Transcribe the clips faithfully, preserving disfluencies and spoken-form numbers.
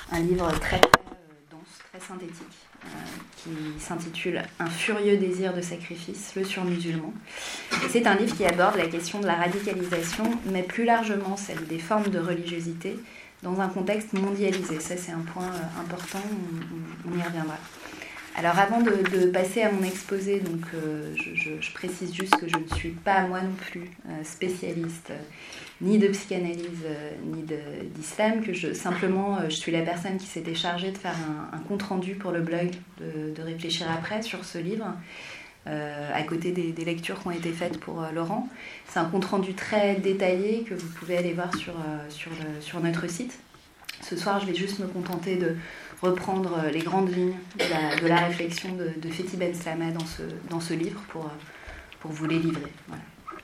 un livre très, très euh, dense, très synthétique, euh, qui s'intitule « Un furieux désir de sacrifice, le surmusulman ». Et c'est un livre qui aborde la question de la radicalisation, mais plus largement celle des formes de religiosité dans un contexte mondialisé. Ça, c'est un point euh, important, on, on y reviendra. Alors avant de, de passer à mon exposé, donc, euh, je, je, je précise juste que je ne suis pas moi non plus euh, spécialiste euh, ni de psychanalyse euh, ni de, d'islam, que je, simplement euh, je suis la personne qui s'était chargée de faire un, un compte-rendu pour le blog, de, de réfléchir après sur ce livre, euh, à côté des, des lectures qui ont été faites pour euh, Laurent. C'est un compte-rendu très détaillé que vous pouvez aller voir sur, euh, sur, le, sur notre site. Ce soir, je vais juste me contenter de reprendre les grandes lignes de la, de la réflexion de, de Fethi Benslama dans ce, dans ce livre pour, pour vous les livrer. Voilà.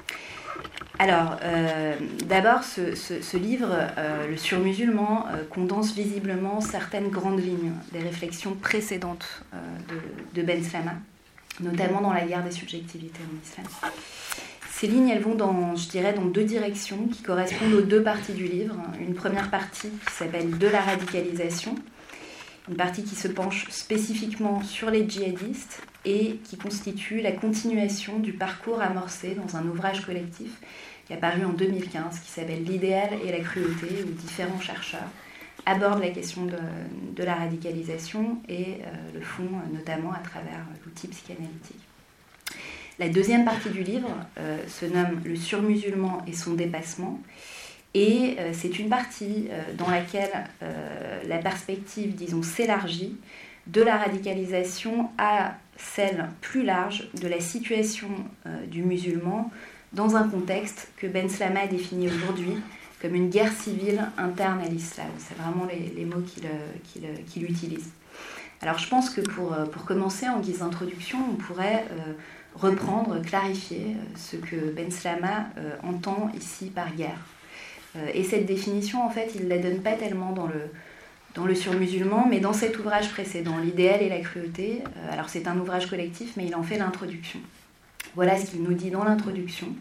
Alors, euh, d'abord, ce, ce, ce livre, euh, Le Surmusulman, euh, condense visiblement certaines grandes lignes des réflexions précédentes euh, de, de Benslama, notamment dans la guerre des subjectivités en islam. Ces lignes, elles vont dans, je dirais, dans deux directions qui correspondent aux deux parties du livre. Une première partie qui s'appelle « De la radicalisation », une partie qui se penche spécifiquement sur les djihadistes et qui constitue la continuation du parcours amorcé dans un ouvrage collectif qui est apparu en deux mille quinze, qui s'appelle « L'idéal et la cruauté », où différents chercheurs abordent la question de, de la radicalisation et euh, le font notamment à travers l'outil psychanalytique. La deuxième partie du livre euh, se nomme « Le surmusulman et son dépassement ». Et euh, c'est une partie euh, dans laquelle euh, la perspective, disons, s'élargit de la radicalisation à celle plus large de la situation euh, du musulman dans un contexte que Benslama définit aujourd'hui comme une guerre civile interne à l'islam. C'est vraiment les, les mots qu'il, qu'il, qu'il utilise. Alors je pense que pour, pour commencer, en guise d'introduction, on pourrait euh, reprendre, clarifier ce que Benslama euh, entend ici par guerre. Et cette définition, en fait, il ne la donne pas tellement dans le, dans le surmusulman, mais dans cet ouvrage précédent, L'idéal et la cruauté. Alors c'est un ouvrage collectif, mais il en fait l'introduction. Voilà ce qu'il nous dit dans l'introduction.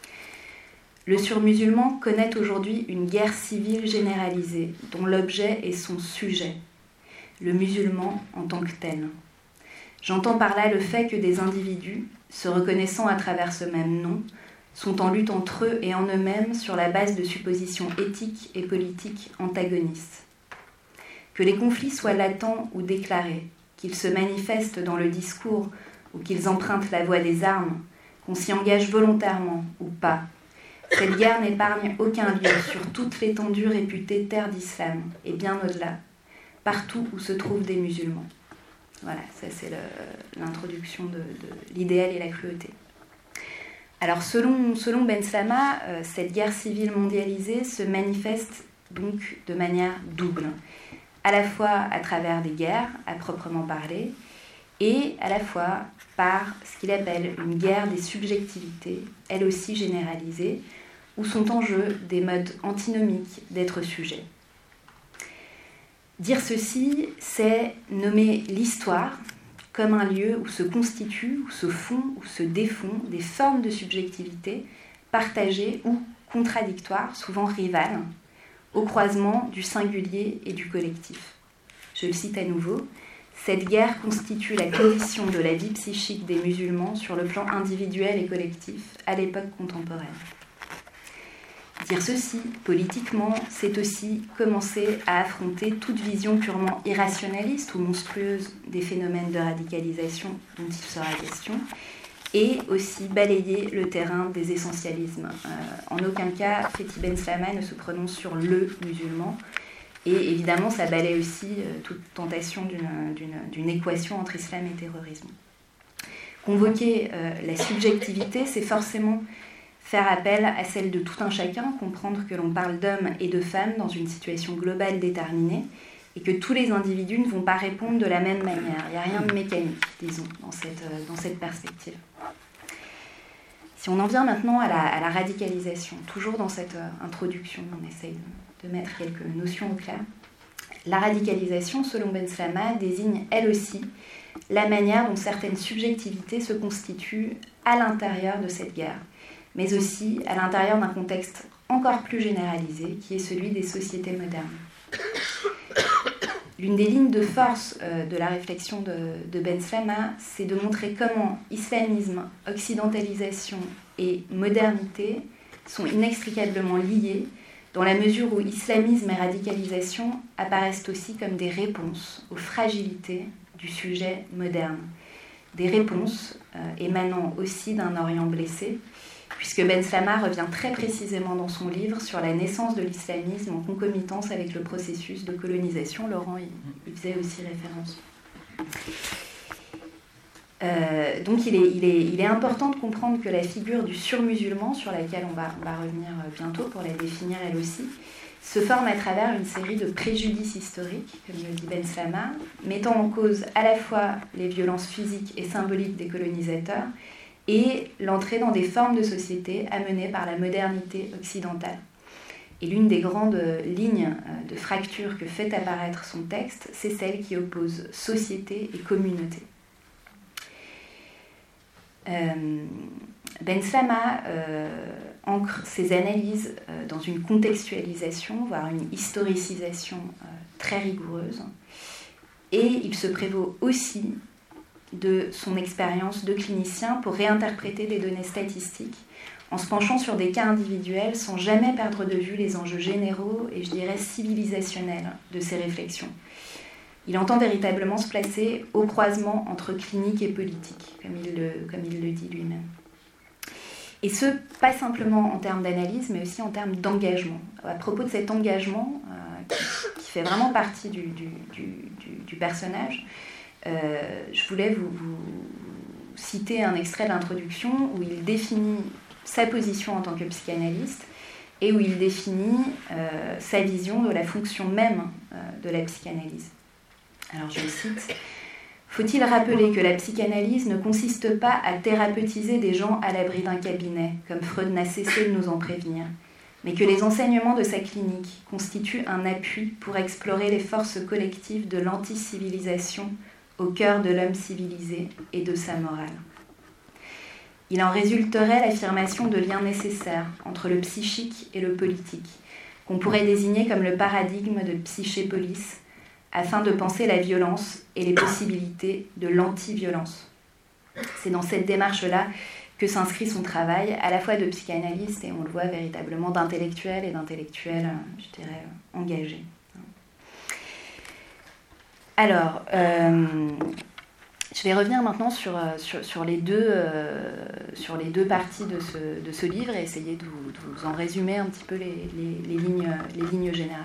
Le surmusulman connaît aujourd'hui une guerre civile généralisée, dont l'objet est son sujet, le musulman en tant que tel. J'entends par là le fait que des individus, se reconnaissant à travers ce même nom, sont en lutte entre eux et en eux-mêmes sur la base de suppositions éthiques et politiques antagonistes. Que les conflits soient latents ou déclarés, qu'ils se manifestent dans le discours ou qu'ils empruntent la voie des armes, qu'on s'y engage volontairement ou pas, cette guerre n'épargne aucun lieu sur toute l'étendue réputée terre d'islam et bien au-delà, partout où se trouvent des musulmans. Voilà, ça c'est le, l'introduction de, de l'idéal et la cruauté. Alors selon, selon Benslama, euh, cette guerre civile mondialisée se manifeste donc de manière double, à la fois à travers des guerres à proprement parler et à la fois par ce qu'il appelle une guerre des subjectivités, elle aussi généralisée, où sont en jeu des modes antinomiques d'être sujet. Dire ceci, c'est nommer l'histoire comme un lieu où se constituent, où se font, où se défont des formes de subjectivité partagées ou contradictoires, souvent rivales, au croisement du singulier et du collectif. Je le cite à nouveau, « Cette guerre constitue la condition de la vie psychique des musulmans sur le plan individuel et collectif à l'époque contemporaine. » Dire ceci, politiquement, c'est aussi commencer à affronter toute vision purement irrationaliste ou monstrueuse des phénomènes de radicalisation dont il sera question, et aussi balayer le terrain des essentialismes. Euh, en aucun cas, Fethi Benslama ne se prononce sur le musulman, et évidemment, ça balaye aussi euh, toute tentation d'une, d'une, d'une équation entre islam et terrorisme. Convoquer euh, la subjectivité, c'est forcément faire appel à celle de tout un chacun, comprendre que l'on parle d'hommes et de femmes dans une situation globale déterminée et que tous les individus ne vont pas répondre de la même manière. Il n'y a rien de mécanique, disons, dans cette, dans cette perspective. Si on en vient maintenant à la, à la radicalisation, toujours dans cette introduction, on essaye de, de mettre quelques notions au clair. La radicalisation, selon Benslama, désigne elle aussi la manière dont certaines subjectivités se constituent à l'intérieur de cette guerre, mais aussi à l'intérieur d'un contexte encore plus généralisé, qui est celui des sociétés modernes. L'une des lignes de force euh, de la réflexion de, de Ben Slama, c'est de montrer comment islamisme, occidentalisation et modernité sont inextricablement liés, dans la mesure où islamisme et radicalisation apparaissent aussi comme des réponses aux fragilités du sujet moderne. Des réponses euh, émanant aussi d'un Orient blessé, puisque Ben Slama revient très précisément dans son livre sur la naissance de l'islamisme en concomitance avec le processus de colonisation. Laurent y, y faisait aussi référence. Euh, donc il est, il, est, il est important de comprendre que la figure du surmusulman, sur laquelle on va, on va revenir bientôt pour la définir elle aussi, se forme à travers une série de préjudices historiques, comme le dit Ben Slama, mettant en cause à la fois les violences physiques et symboliques des colonisateurs et l'entrée dans des formes de société amenées par la modernité occidentale. Et l'une des grandes lignes de fracture que fait apparaître son texte, c'est celle qui oppose société et communauté. Euh, Ben Slama euh, ancre ses analyses euh, dans une contextualisation, voire une historicisation euh, très rigoureuse, et il se prévaut aussi de son expérience de clinicien pour réinterpréter des données statistiques en se penchant sur des cas individuels sans jamais perdre de vue les enjeux généraux et je dirais civilisationnels de ses réflexions. Il entend véritablement se placer au croisement entre clinique et politique, comme il le, comme il le dit lui-même. Et ce, pas simplement en termes d'analyse, mais aussi en termes d'engagement. À propos de cet engagement, euh, qui, qui fait vraiment partie du, du, du, du, du personnage, euh, je voulais vous, vous citer un extrait de l'introduction où il définit sa position en tant que psychanalyste et où il définit euh, sa vision de la fonction même euh, de la psychanalyse. Alors je cite, « Faut-il rappeler que la psychanalyse ne consiste pas à thérapeutiser des gens à l'abri d'un cabinet, comme Freud n'a cessé de nous en prévenir, mais que les enseignements de sa clinique constituent un appui pour explorer les forces collectives de l'anti-civilisation au cœur de l'homme civilisé et de sa morale. Il en résulterait l'affirmation de liens nécessaires entre le psychique et le politique, qu'on pourrait désigner comme le paradigme de psyché-police, afin de penser la violence et les possibilités de l'anti-violence. C'est dans cette démarche-là que s'inscrit son travail, à la fois de psychanalyste et on le voit véritablement d'intellectuel et d'intellectuel, je dirais, engagé. Alors, euh, je vais revenir maintenant sur, sur, sur, les, deux, euh, sur les deux parties de ce, de ce livre et essayer de vous, de vous en résumer un petit peu les, les, les, lignes, les lignes générales.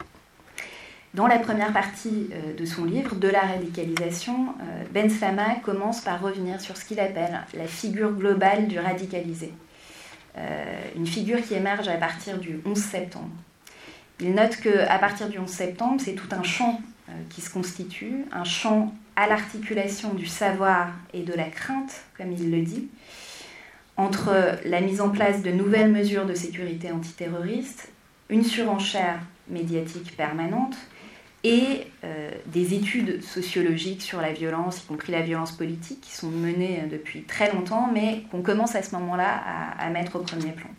Dans la première partie de son livre, De la radicalisation, Ben Slama commence par revenir sur ce qu'il appelle la figure globale du radicalisé. Une figure qui émerge à partir du onze septembre. Il note qu'à partir du onze septembre, c'est tout un champ qui se constitue, un champ à l'articulation du savoir et de la crainte, comme il le dit, entre la mise en place de nouvelles mesures de sécurité antiterroriste, une surenchère médiatique permanente, et euh, des études sociologiques sur la violence, y compris la violence politique, qui sont menées depuis très longtemps, mais qu'on commence à ce moment-là à, à mettre au premier plan.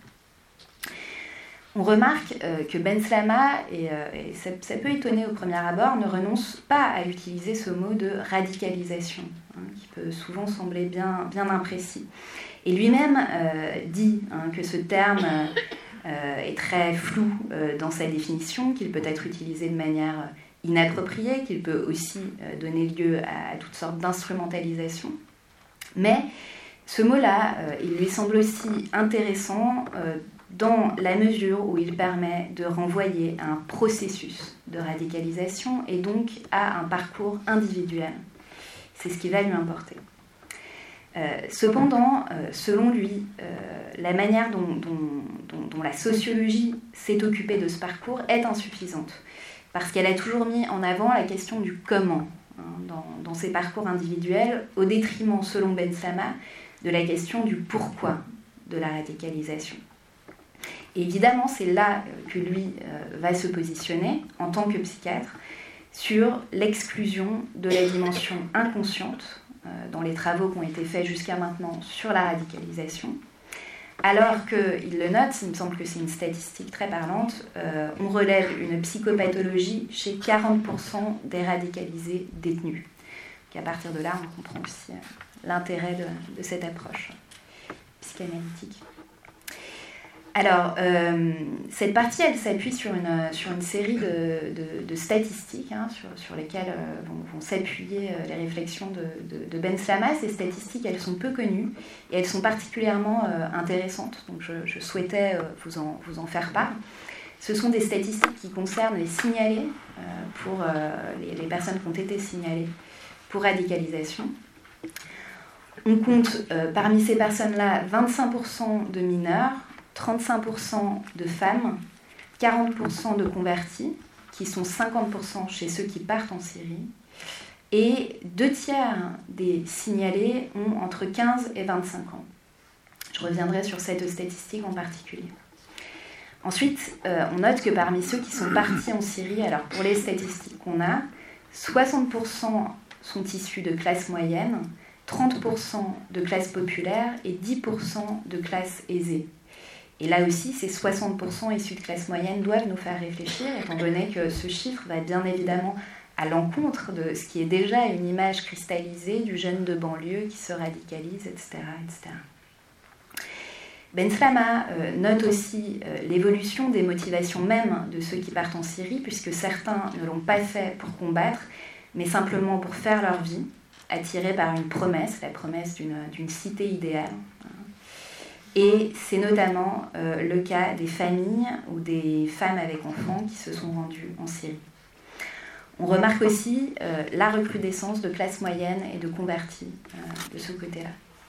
On remarque euh, que Ben Slama, et, euh, et ça, ça peut étonner au premier abord, ne renonce pas à utiliser ce mot de radicalisation, hein, qui peut souvent sembler bien, bien imprécis. Et lui-même euh, dit hein, que ce terme euh, est très flou euh, dans sa définition, qu'il peut être utilisé de manière inapproprié, qu'il peut aussi donner lieu à toutes sortes d'instrumentalisation. Mais ce mot-là, il lui semble aussi intéressant dans la mesure où il permet de renvoyer à un processus de radicalisation et donc à un parcours individuel. C'est ce qui va lui importer. Euh, cependant, euh, selon lui, euh, la manière dont, dont, dont, dont la sociologie s'est occupée de ce parcours est insuffisante. Parce qu'elle a toujours mis en avant la question du comment hein, dans, dans ses parcours individuels, au détriment, selon Ben Slama, de la question du pourquoi de la radicalisation. Et évidemment, c'est là que lui euh, va se positionner, en tant que psychiatre, sur l'exclusion de la dimension inconsciente euh, dans les travaux qui ont été faits jusqu'à maintenant sur la radicalisation, Alors qu'il le note, il me semble que c'est une statistique très parlante, euh, on relève une psychopathologie chez quarante pour cent des radicalisés détenus. Et à partir de là, on comprend aussi euh, l'intérêt de, de cette approche psychanalytique. Alors, euh, cette partie, elle s'appuie sur une, sur une série de, de, de statistiques hein, sur, sur lesquelles euh, vont, vont s'appuyer euh, les réflexions de, de, de Ben Slama. Ces statistiques, elles sont peu connues et elles sont particulièrement euh, intéressantes. Donc, je, je souhaitais euh, vous, en, vous en faire part. Ce sont des statistiques qui concernent les signalés euh, pour euh, les, les personnes qui ont été signalées pour radicalisation. On compte euh, parmi ces personnes-là vingt-cinq pour cent de mineurs, trente-cinq pour cent de femmes, quarante pour cent de convertis, qui sont cinquante pour cent chez ceux qui partent en Syrie, et deux tiers des signalés ont entre quinze et vingt-cinq ans. Je reviendrai sur cette statistique en particulier. Ensuite, euh, on note que parmi ceux qui sont partis en Syrie, alors pour les statistiques qu'on a, soixante pour cent sont issus de classes moyennes, trente pour cent de classes populaires et dix pour cent de classes aisées. Et là aussi, ces soixante pour cent issus de classe moyenne doivent nous faire réfléchir, étant donné que ce chiffre va bien évidemment à l'encontre de ce qui est déjà une image cristallisée du jeune de banlieue qui se radicalise, et cetera et cetera. Ben Slama euh, note aussi euh, l'évolution des motivations même de ceux qui partent en Syrie, puisque certains ne l'ont pas fait pour combattre, mais simplement pour faire leur vie, attirés par une promesse, la promesse d'une, d'une cité idéale. Et c'est notamment euh, le cas des familles ou des femmes avec enfants qui se sont rendues en Syrie. On remarque aussi euh, la recrudescence de classes moyennes et de convertis euh, de ce côté-là.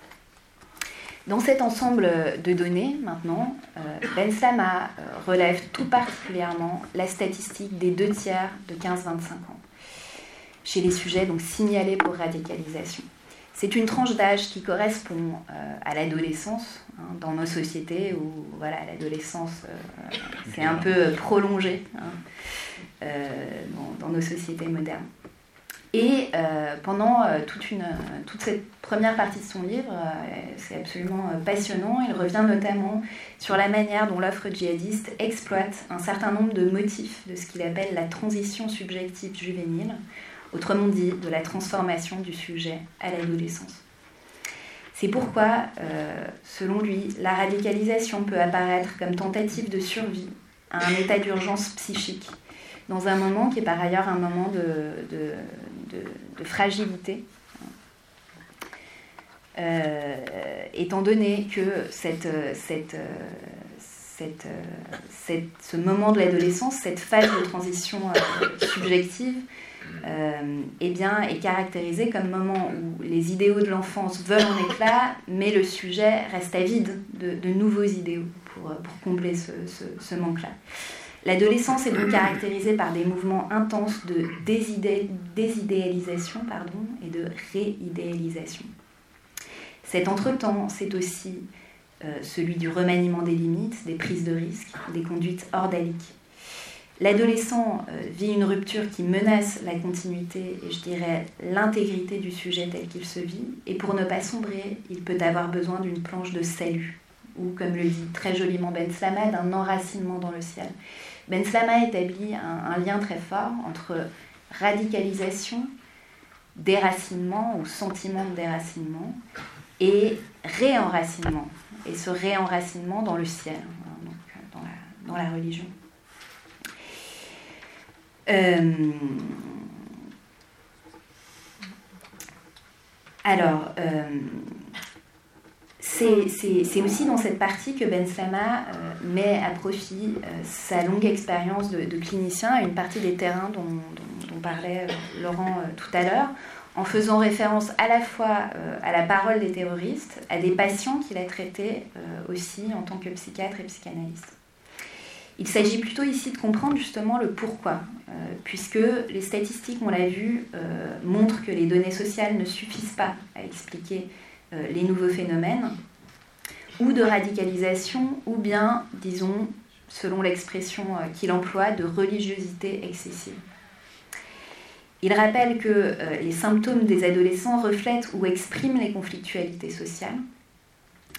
Dans cet ensemble de données, maintenant, euh, Ben Slama euh, relève tout particulièrement la statistique des deux tiers de quinze à vingt-cinq ans, chez les sujets donc, signalés pour radicalisation. C'est une tranche d'âge qui correspond euh, à l'adolescence, hein, dans nos sociétés où voilà, l'adolescence, euh, c'est un peu prolongé hein, euh, dans, dans nos sociétés modernes. Et euh, pendant euh, toute, une, toute cette première partie de son livre, euh, c'est absolument euh, passionnant, il revient notamment sur la manière dont l'offre djihadiste exploite un certain nombre de motifs de ce qu'il appelle la transition subjective juvénile, autrement dit, de la transformation du sujet à l'adolescence. C'est pourquoi, euh, selon lui, la radicalisation peut apparaître comme tentative de survie à un état d'urgence psychique, dans un moment qui est par ailleurs un moment de, de, de, de fragilité, euh, étant donné que cette, cette, cette, cette, ce moment de l'adolescence, cette phase de transition euh, subjective, Euh, eh bien, est caractérisé comme moment où les idéaux de l'enfance volent en éclats, mais le sujet reste avide de, de nouveaux idéaux pour, pour combler ce, ce, ce manque-là. L'adolescence est donc caractérisée par des mouvements intenses de désidé, désidéalisation pardon, et de réidéalisation. Cet entretemps, c'est aussi euh, celui du remaniement des limites, des prises de risques, des conduites ordaliques. L'adolescent euh, vit une rupture qui menace la continuité et je dirais l'intégrité du sujet tel qu'il se vit, et pour ne pas sombrer, il peut avoir besoin d'une planche de salut, ou comme le dit très joliment Ben Slama, d'un enracinement dans le ciel. Ben Slama établit un, un lien très fort entre radicalisation, déracinement ou sentiment de déracinement, et réenracinement, et ce réenracinement dans le ciel, hein, donc dans la, dans la religion. Euh, alors, euh, c'est, c'est, c'est aussi dans cette partie que Ben Slama euh, met à profit euh, sa longue expérience de, de clinicien à une partie des terrains dont, dont, dont parlait euh, Laurent euh, tout à l'heure, en faisant référence à la fois euh, à la parole des terroristes, à des patients qu'il a traités euh, aussi en tant que psychiatre et psychanalyste. Il s'agit plutôt ici de comprendre justement le pourquoi, euh, puisque les statistiques, on l'a vu, euh, montrent que les données sociales ne suffisent pas à expliquer euh, les nouveaux phénomènes, ou de radicalisation, ou bien, disons, selon l'expression euh, qu'il emploie, de religiosité excessive. Il rappelle que euh, les symptômes des adolescents reflètent ou expriment les conflictualités sociales,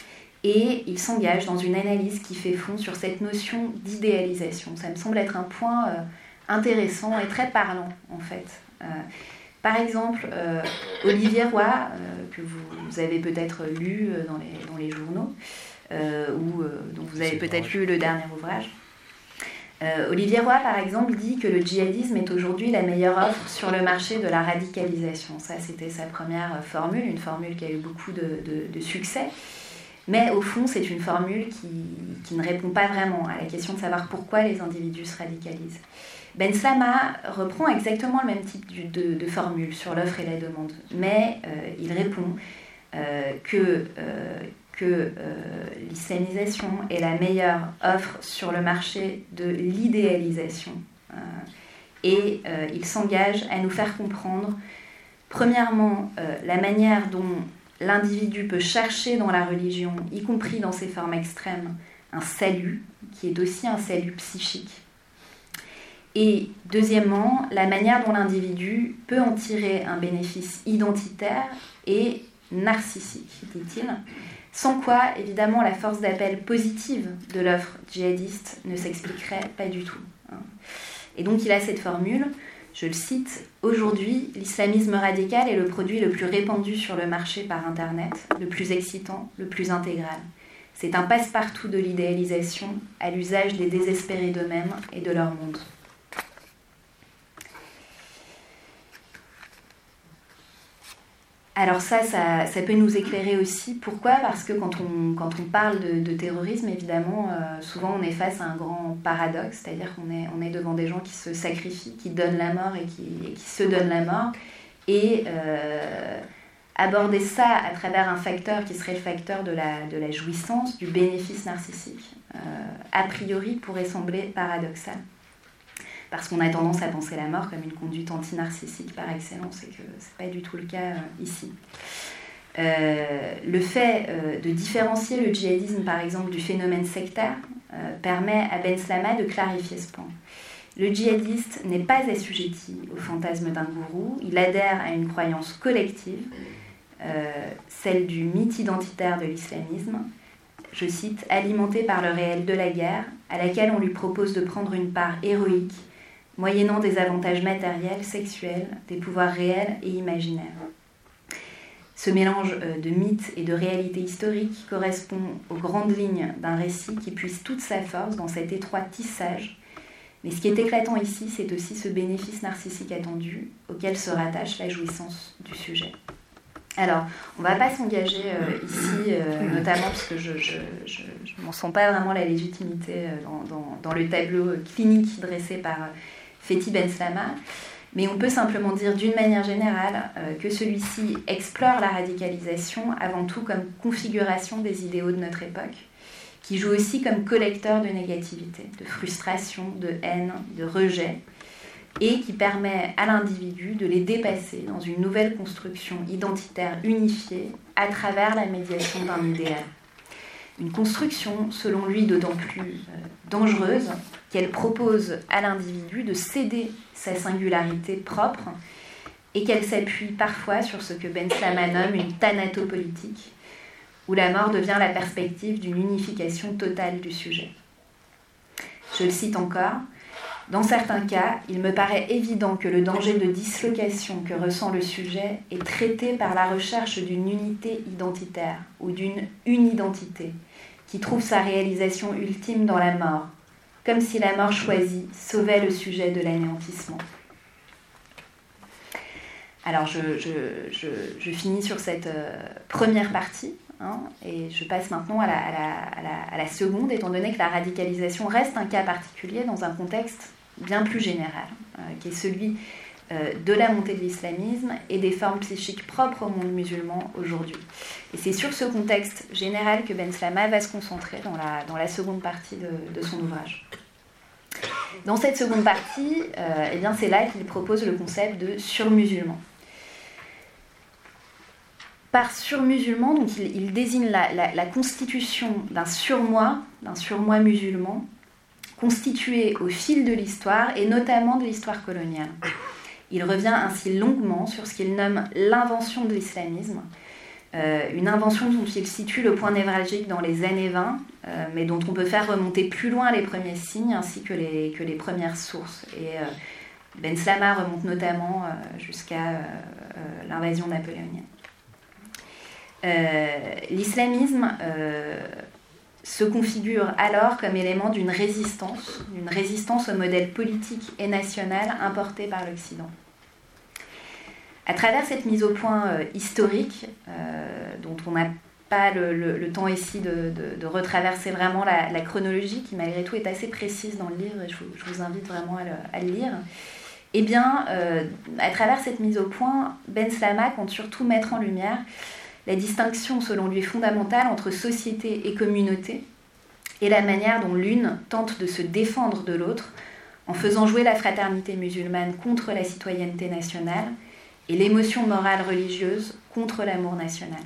et il s'engage dans une analyse qui fait fond sur cette notion d'idéalisation. Ça me semble être un point euh, intéressant et très parlant, en fait. Euh, par exemple, euh, Olivier Roy, euh, que vous, vous avez peut-être lu euh, dans, les, dans les journaux, euh, ou euh, dont vous avez peut-être lu le dernier ouvrage. Euh, Olivier Roy, par exemple, dit que le djihadisme est aujourd'hui la meilleure offre sur le marché de la radicalisation. Ça, c'était sa première formule, une formule qui a eu beaucoup de, de, de succès. Mais au fond, c'est une formule qui, qui ne répond pas vraiment à la question de savoir pourquoi les individus se radicalisent. Ben Slama reprend exactement le même type de, de formule sur l'offre et la demande, mais euh, il répond euh, que... Euh, que euh, l'islamisation est la meilleure offre sur le marché de l'idéalisation. Euh, et euh, il s'engage à nous faire comprendre, premièrement, euh, la manière dont l'individu peut chercher dans la religion, y compris dans ses formes extrêmes, un salut, qui est aussi un salut psychique. Et deuxièmement, la manière dont l'individu peut en tirer un bénéfice identitaire et narcissique, dit-il, sans quoi, évidemment, la force d'appel positive de l'offre djihadiste ne s'expliquerait pas du tout. Et donc il a cette formule, je le cite, « Aujourd'hui, l'islamisme radical est le produit le plus répandu sur le marché par Internet, le plus excitant, le plus intégral. C'est un passe-partout de l'idéalisation à l'usage des désespérés d'eux-mêmes et de leur monde. » Alors ça, ça, ça peut nous éclairer aussi. Pourquoi ? Parce que quand on, quand on parle de, de terrorisme, évidemment, euh, souvent on est face à un grand paradoxe, c'est-à-dire qu'on est, on est devant des gens qui se sacrifient, qui donnent la mort et qui, et qui se donnent la mort. Et euh, aborder ça à travers un facteur qui serait le facteur de la, de la jouissance, du bénéfice narcissique, euh, a priori pourrait sembler paradoxal. Parce qu'on a tendance à penser la mort comme une conduite anti-narcissique par excellence, et que ce n'est pas du tout le cas euh, ici. Euh, le fait euh, de différencier le djihadisme, par exemple, du phénomène sectaire, euh, permet à Ben Slama de clarifier ce point. Le djihadiste n'est pas assujetti au fantasme d'un gourou, il adhère à une croyance collective, euh, celle du mythe identitaire de l'islamisme, je cite, « alimentée par le réel de la guerre, à laquelle on lui propose de prendre une part héroïque, moyennant des avantages matériels, sexuels, des pouvoirs réels et imaginaires. » Ce mélange de mythe et de réalité historique correspond aux grandes lignes d'un récit qui puise toute sa force dans cet étroit tissage. Mais ce qui est éclatant ici, c'est aussi ce bénéfice narcissique attendu auquel se rattache la jouissance du sujet. Alors, on ne va pas s'engager euh, ici, euh, notamment parce que je ne m'en sens pas vraiment la légitimité euh, dans, dans, dans le tableau clinique dressé par euh, Fethi Ben Slama, mais on peut simplement dire d'une manière générale euh, que celui-ci explore la radicalisation avant tout comme configuration des idéaux de notre époque, qui joue aussi comme collecteur de négativité, de frustration, de haine, de rejet, et qui permet à l'individu de les dépasser dans une nouvelle construction identitaire unifiée à travers la médiation d'un idéal. Une construction, selon lui, d'autant plus euh, dangereuse qu'elle propose à l'individu de céder sa singularité propre et qu'elle s'appuie parfois sur ce que Ben Slama nomme une thanatopolitique, où la mort devient la perspective d'une unification totale du sujet. Je le cite encore. Dans certains cas, il me paraît évident que le danger de dislocation que ressent le sujet est traité par la recherche d'une unité identitaire ou d'une unidentité qui trouve sa réalisation ultime dans la mort, comme si la mort choisie sauvait le sujet de l'anéantissement. Alors je, je, je, je finis sur cette euh, première partie hein, et je passe maintenant à la, à, la, à, la, à la seconde, étant donné que la radicalisation reste un cas particulier dans un contexte bien plus général, euh, qui est celui euh, de la montée de l'islamisme et des formes psychiques propres au monde musulman aujourd'hui. Et c'est sur ce contexte général que Ben Slama va se concentrer dans la, dans la seconde partie de, de son ouvrage. Dans cette seconde partie, euh, eh bien c'est là qu'il propose le concept de surmusulman. Par surmusulman, donc il, il désigne la, la, la constitution d'un surmoi, d'un surmoi musulman, constitué au fil de l'histoire et notamment de l'histoire coloniale. Il revient ainsi longuement sur ce qu'il nomme l'invention de l'islamisme, Euh, une invention dont il situe le point névralgique dans les années vingt, euh, mais dont on peut faire remonter plus loin les premiers signes ainsi que les, que les premières sources. Et euh, Ben Slama remonte notamment euh, jusqu'à euh, euh, l'invasion napoléonienne. Euh, l'islamisme euh, se configure alors comme élément d'une résistance, d'une résistance au modèle politique et national importé par l'Occident. À travers cette mise au point euh, historique, euh, dont on n'a pas le, le, le temps ici de, de, de retraverser vraiment la, la chronologie, qui malgré tout est assez précise dans le livre, et je vous, je vous invite vraiment à le, à le lire, eh bien, euh, à travers cette mise au point, Ben Slama compte surtout mettre en lumière la distinction, selon lui, fondamentale entre société et communauté, et la manière dont l'une tente de se défendre de l'autre, en faisant jouer la fraternité musulmane contre la citoyenneté nationale, et l'émotion morale religieuse contre l'amour national.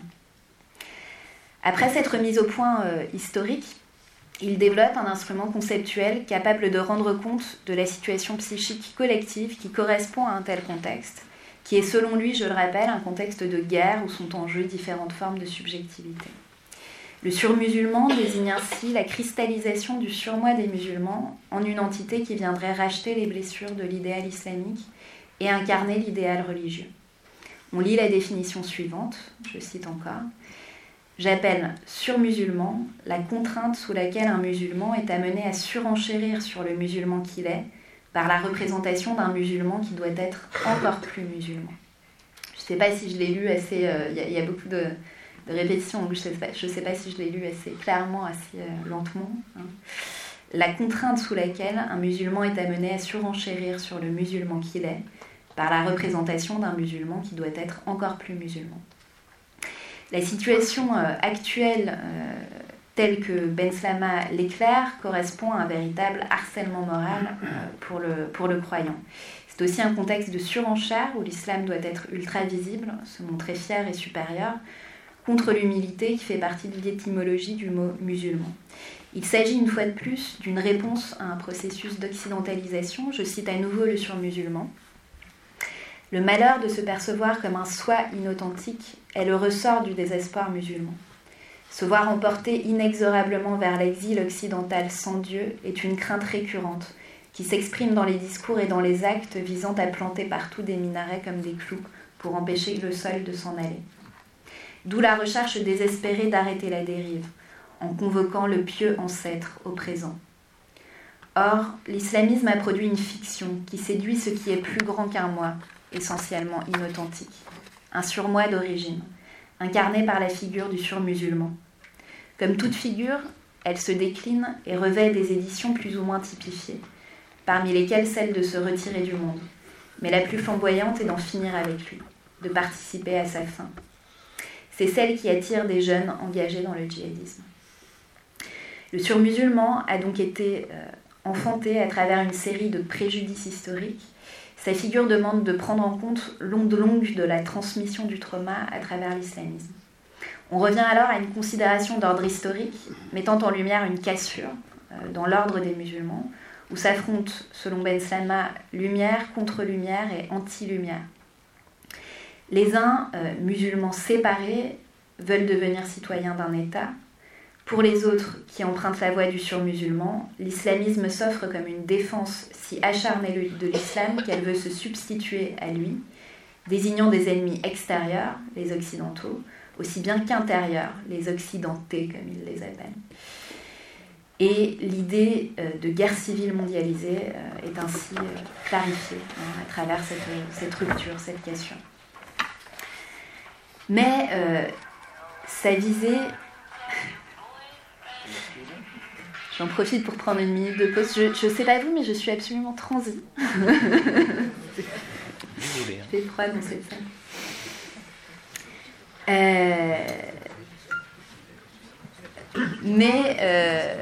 Après cette remise au point euh, historique, il développe un instrument conceptuel capable de rendre compte de la situation psychique collective qui correspond à un tel contexte, qui est selon lui, je le rappelle, un contexte de guerre où sont en jeu différentes formes de subjectivité. Le surmusulman désigne ainsi la cristallisation du surmoi des musulmans en une entité qui viendrait racheter les blessures de l'idéal islamique et incarner l'idéal religieux. On lit la définition suivante, je cite encore. « J'appelle surmusulman la contrainte sous laquelle un musulman est amené à surenchérir sur le musulman qu'il est par la représentation d'un musulman qui doit être encore plus musulman. » Je ne sais pas si je l'ai lu assez... Il euh, y, y a beaucoup de, de répétitions, donc je ne sais, sais pas si je l'ai lu assez clairement, assez euh, lentement. Hein. La contrainte sous laquelle un musulman est amené à surenchérir sur le musulman qu'il est par la représentation d'un musulman qui doit être encore plus musulman. La situation euh, actuelle, euh, telle que Ben Slama l'éclaire, correspond à un véritable harcèlement moral euh, pour, le, pour le croyant. C'est aussi un contexte de surenchère où l'islam doit être ultra visible, se montrer fier et supérieur, contre l'humilité qui fait partie de l'étymologie du mot musulman. Il s'agit une fois de plus d'une réponse à un processus d'occidentalisation, je cite à nouveau le surmusulman. Le malheur de se percevoir comme un soi inauthentique est le ressort du désespoir musulman. Se voir emporté inexorablement vers l'exil occidental sans Dieu est une crainte récurrente qui s'exprime dans les discours et dans les actes visant à planter partout des minarets comme des clous pour empêcher le sol de s'en aller. D'où la recherche désespérée d'arrêter la dérive, en convoquant le pieux ancêtre au présent. Or, l'islamisme a produit une fiction qui séduit ce qui est plus grand qu'un moi, essentiellement inauthentique, un surmoi d'origine, incarné par la figure du surmusulman. Comme toute figure, elle se décline et revêt des éditions plus ou moins typifiées, parmi lesquelles celle de se retirer du monde, mais la plus flamboyante est d'en finir avec lui, de participer à sa fin. C'est celle qui attire des jeunes engagés dans le djihadisme. Le surmusulman a donc été euh, enfanté à travers une série de préjudices historiques. Sa figure demande de prendre en compte l'onde longue de la transmission du trauma à travers l'islamisme. On revient alors à une considération d'ordre historique, mettant en lumière une cassure euh, dans l'ordre des musulmans, où s'affrontent, selon Ben Slama, lumière contre lumière et anti-lumière. Les uns, euh, musulmans séparés, veulent devenir citoyens d'un État. Pour les autres, qui empruntent la voie du surmusulman, l'islamisme s'offre comme une défense si acharnée de l'islam qu'elle veut se substituer à lui, désignant des ennemis extérieurs, les occidentaux, aussi bien qu'intérieurs, les occidentés, comme ils les appellent. Et l'idée euh, de guerre civile mondialisée euh, est ainsi euh, clarifiée hein, à travers cette, cette rupture, cette cassure. Mais euh, sa visée... J'en profite pour prendre une minute de pause. Je ne sais pas vous, mais je suis absolument transie. Il fait froid dans cette salle. Euh... Mais euh...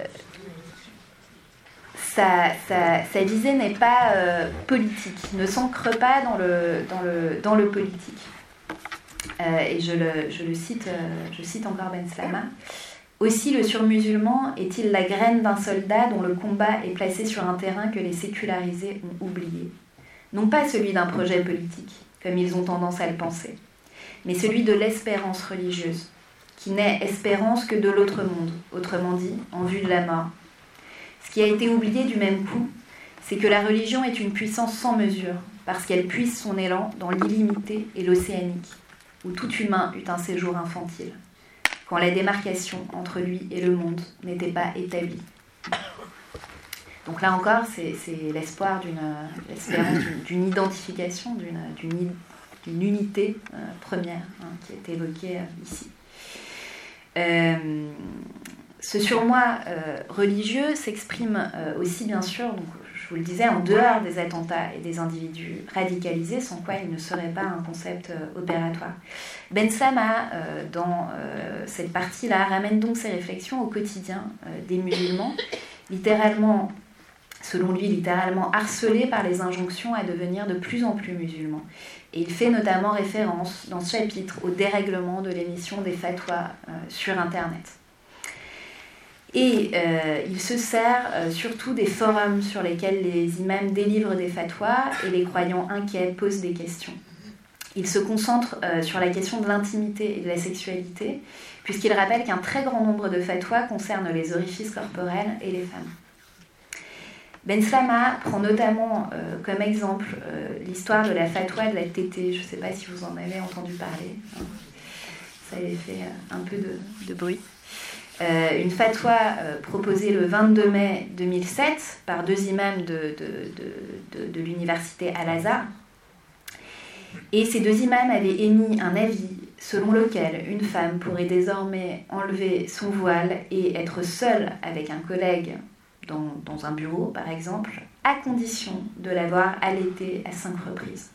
sa, sa, sa visée n'est pas euh, politique, ne s'ancre pas dans le, dans le, dans le politique. Euh, et je le, je le cite, euh, je cite encore Ben Slama. Aussi, le surmusulman est-il la graine d'un soldat dont le combat est placé sur un terrain que les sécularisés ont oublié. Non pas celui d'un projet politique, comme ils ont tendance à le penser, mais celui de l'espérance religieuse, qui n'est espérance que de l'autre monde, autrement dit, en vue de la mort. Ce qui a été oublié du même coup, c'est que la religion est une puissance sans mesure, parce qu'elle puise son élan dans l'illimité et l'océanique, où tout humain eut un séjour infantile, quand la démarcation entre lui et le monde n'était pas établie. Donc là encore, c'est, c'est l'espoir d'une, l'espérance d'une, d'une identification, d'une, d'une, d'une unité euh, première hein, qui est évoquée euh, ici. Euh, ce surmoi euh, religieux s'exprime euh, aussi, bien sûr, donc, je vous le disais, en dehors des attentats et des individus radicalisés, sans quoi il ne serait pas un concept euh, opératoire. Ben Slama, euh, dans euh, cette partie-là, ramène donc ses réflexions au quotidien euh, des musulmans, littéralement, selon lui, littéralement harcelés par les injonctions à devenir de plus en plus musulmans. Et il fait notamment référence, dans ce chapitre, au dérèglement de l'émission des fatwas euh, sur Internet. Et euh, il se sert euh, surtout des forums sur lesquels les imams délivrent des fatwas et les croyants inquiets posent des questions. Il se concentre euh, sur la question de l'intimité et de la sexualité, puisqu'il rappelle qu'un très grand nombre de fatwas concernent les orifices corporels et les femmes. Ben Slama prend notamment euh, comme exemple euh, l'histoire de la fatwa de la tétée. Je ne sais pas si vous en avez entendu parler. Hein. Ça avait fait euh, un peu de, de bruit. Euh, une fatwa euh, proposée le vingt-deux mai deux mille sept par deux imams de, de, de, de, de l'université Al-Azhar. Et ces deux imams avaient émis un avis selon lequel une femme pourrait désormais enlever son voile et être seule avec un collègue dans, dans un bureau, par exemple, à condition de l'avoir allaitée à cinq reprises.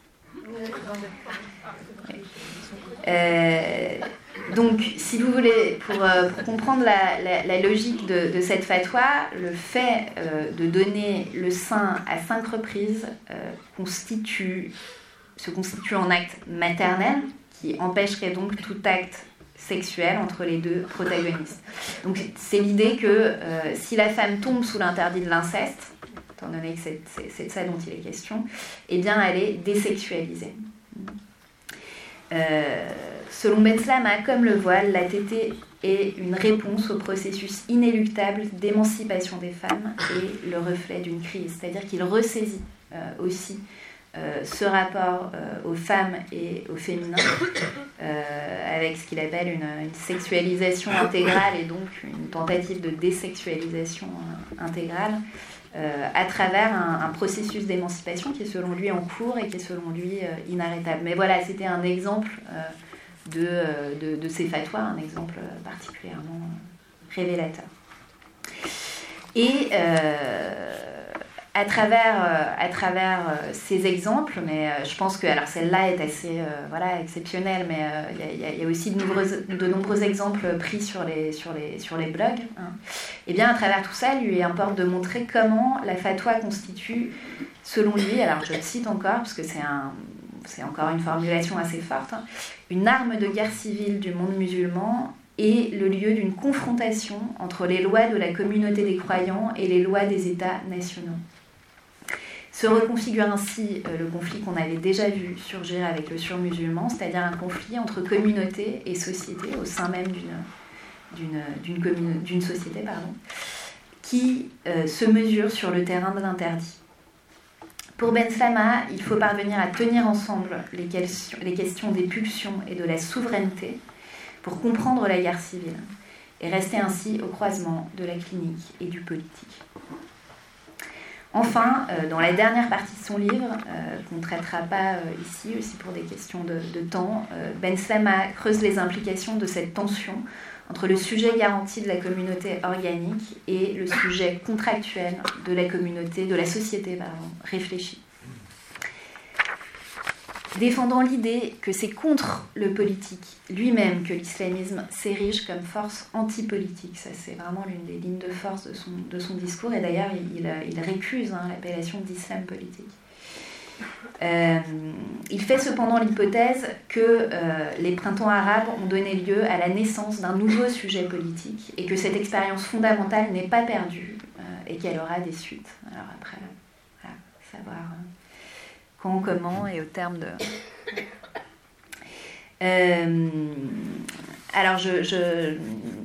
Euh, donc, si vous voulez, pour, euh, pour comprendre la, la, la logique de, de cette fatwa, le fait euh, de donner le sein à cinq reprises euh, constitue, se constitue en acte maternel qui empêcherait donc tout acte sexuel entre les deux protagonistes. Donc, c'est l'idée que euh, si la femme tombe sous l'interdit de l'inceste, étant donné que c'est, c'est, c'est de ça dont il est question, eh bien, elle est désexualisée. Euh, selon Ben Slama, comme le voile, la tétée est une réponse au processus inéluctable d'émancipation des femmes et le reflet d'une crise. C'est-à-dire qu'il ressaisit euh, aussi euh, ce rapport euh, aux femmes et au féminin euh, avec ce qu'il appelle une, une sexualisation intégrale et donc une tentative de désexualisation euh, intégrale. Euh, à travers un, un processus d'émancipation qui est selon lui en cours et qui est selon lui euh, inarrêtable. Mais voilà, c'était un exemple euh, de, euh, de, de ces fatwas, un exemple particulièrement révélateur. Et euh, à travers, euh, à travers euh, ces exemples, mais euh, je pense que alors celle-là est assez euh, voilà, exceptionnelle, mais il euh, y, y a aussi de nombreux, de nombreux exemples pris sur les, sur les, sur les blogs. Hein. Et bien à travers tout ça, il lui importe de montrer comment la fatwa constitue, selon lui, alors je le cite encore, parce que c'est, un, c'est encore une formulation assez forte, hein, une arme de guerre civile du monde musulman et le lieu d'une confrontation entre les lois de la communauté des croyants et les lois des États nationaux. Se reconfigure ainsi euh, le conflit qu'on avait déjà vu surgir avec le surmusulman, c'est-à-dire un conflit entre communauté et société au sein même d'une, d'une, d'une, commune, d'une société pardon, qui euh, se mesure sur le terrain de l'interdit. Pour Ben Slama, il faut parvenir à tenir ensemble les, questions, les questions des pulsions et de la souveraineté pour comprendre la guerre civile et rester ainsi au croisement de la clinique et du politique. Enfin, euh, dans la dernière partie de son livre, euh, qu'on ne traitera pas euh, ici, aussi pour des questions de, de temps, euh, Ben Slama creuse les implications de cette tension entre le sujet garanti de la communauté organique et le sujet contractuel de la communauté, de la société pardon, réfléchie. Défendant l'idée que c'est contre le politique lui-même que l'islamisme s'érige comme force antipolitique. Ça, c'est vraiment l'une des lignes de force de son, de son discours. Et d'ailleurs, il, il récuse hein, l'appellation d'islam politique. Euh, il fait cependant l'hypothèse que euh, les printemps arabes ont donné lieu à la naissance d'un nouveau sujet politique et que cette expérience fondamentale n'est pas perdue euh, et qu'elle aura des suites. Alors après, voilà, savoir... Euh, quand, comment et au terme de... Euh, alors, je, je,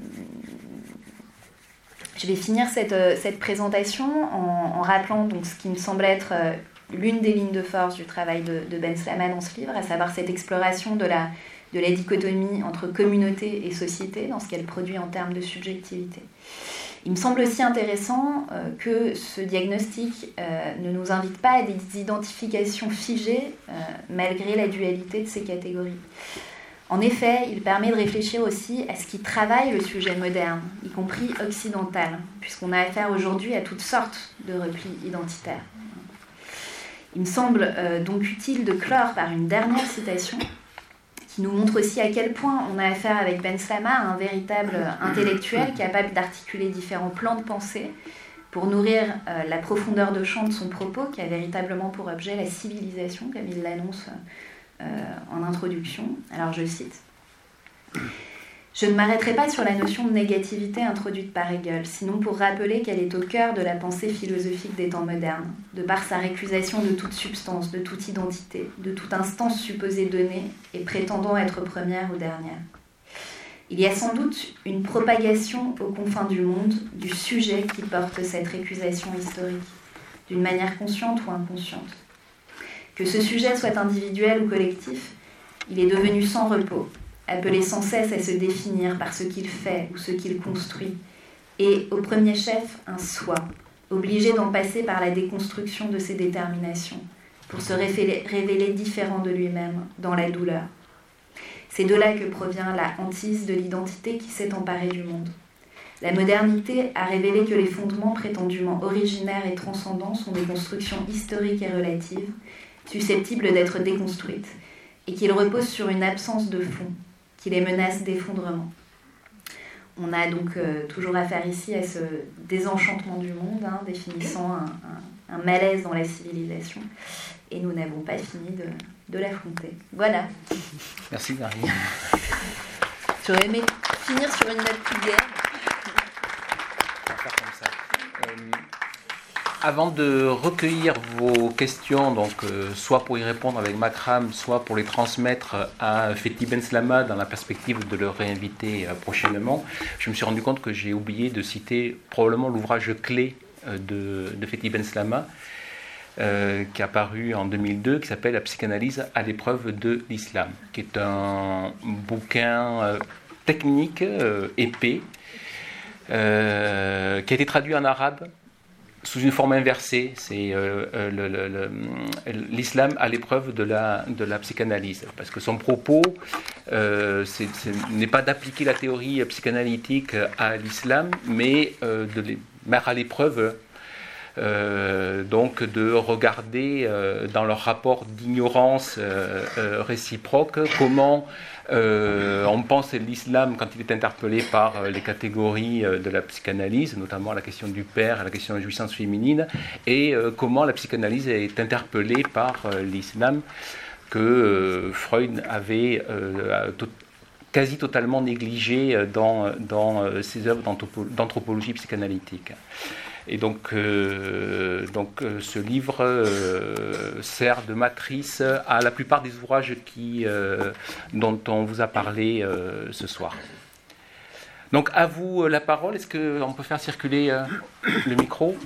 je vais finir cette, cette présentation en, en rappelant donc, ce qui me semble être l'une des lignes de force du travail de, de Ben Slama dans ce livre, à savoir cette exploration de la, de la dichotomie entre communauté et société dans ce qu'elle produit en termes de subjectivité. Il me semble aussi intéressant euh, que ce diagnostic euh, ne nous invite pas à des identifications figées euh, malgré la dualité de ces catégories. En effet, il permet de réfléchir aussi à ce qui travaille le sujet moderne, y compris occidental, puisqu'on a affaire aujourd'hui à toutes sortes de replis identitaires. Il me semble euh, donc utile de clore par une dernière citation qui nous montre aussi à quel point on a affaire avec Ben Slama à un véritable intellectuel capable d'articuler différents plans de pensée pour nourrir euh, la profondeur de champ de son propos qui a véritablement pour objet la civilisation, comme il l'annonce euh, en introduction. Alors je cite. Je ne m'arrêterai pas sur la notion de négativité introduite par Hegel, sinon pour rappeler qu'elle est au cœur de la pensée philosophique des temps modernes, de par sa récusation de toute substance, de toute identité, de toute instance supposée donnée et prétendant être première ou dernière. Il y a sans doute une propagation aux confins du monde du sujet qui porte cette récusation historique, d'une manière consciente ou inconsciente. Que ce sujet soit individuel ou collectif, il est devenu sans repos, appelé sans cesse à se définir par ce qu'il fait ou ce qu'il construit, et au premier chef, un soi, obligé d'en passer par la déconstruction de ses déterminations, pour se révéler, révéler différent de lui-même, dans la douleur. C'est de là que provient la hantise de l'identité qui s'est emparée du monde. La modernité a révélé que les fondements prétendument originaires et transcendants sont des constructions historiques et relatives, susceptibles d'être déconstruites, et qu'ils reposent sur une absence de fond, qui les menace d'effondrement. On a donc euh, toujours affaire ici à ce désenchantement du monde, hein, définissant un, un, un malaise dans la civilisation, et nous n'avons pas fini de, de l'affronter. Voilà. Merci Marie. J'aurais aimé finir sur une note plus gaie. On va faire comme ça. Euh, Avant de recueillir vos questions, donc euh, soit pour y répondre avec Makram, soit pour les transmettre à Fethi Ben Slama dans la perspective de le réinviter euh, prochainement, je me suis rendu compte que j'ai oublié de citer probablement l'ouvrage clé euh, de, de Fethi Ben Slama, euh, qui a paru en deux mille deux, qui s'appelle La psychanalyse à l'épreuve de l'islam, qui est un bouquin euh, technique, euh, épais, euh, qui a été traduit en arabe sous une forme inversée, c'est euh, le, le, le, l'islam à l'épreuve de la, de la psychanalyse. Parce que son propos euh, c'est, c'est, n'est pas d'appliquer la théorie psychanalytique à l'islam, mais euh, de les mettre à l'épreuve, euh, donc de regarder euh, dans leur rapport d'ignorance euh, euh, réciproque comment Euh, on pense à l'islam quand il est interpellé par euh, les catégories euh, de la psychanalyse, notamment la question du père, la question de la jouissance féminine, et euh, comment la psychanalyse est interpellée par euh, l'islam que euh, Freud avait euh, to- quasi totalement négligé dans, dans euh, ses œuvres d'anthropo- d'anthropologie psychanalytique. Et donc, euh, donc euh, ce livre euh, sert de matrice à la plupart des ouvrages qui, euh, dont on vous a parlé euh, ce soir. Donc à vous la parole, est-ce qu'on peut faire circuler euh, le micro ?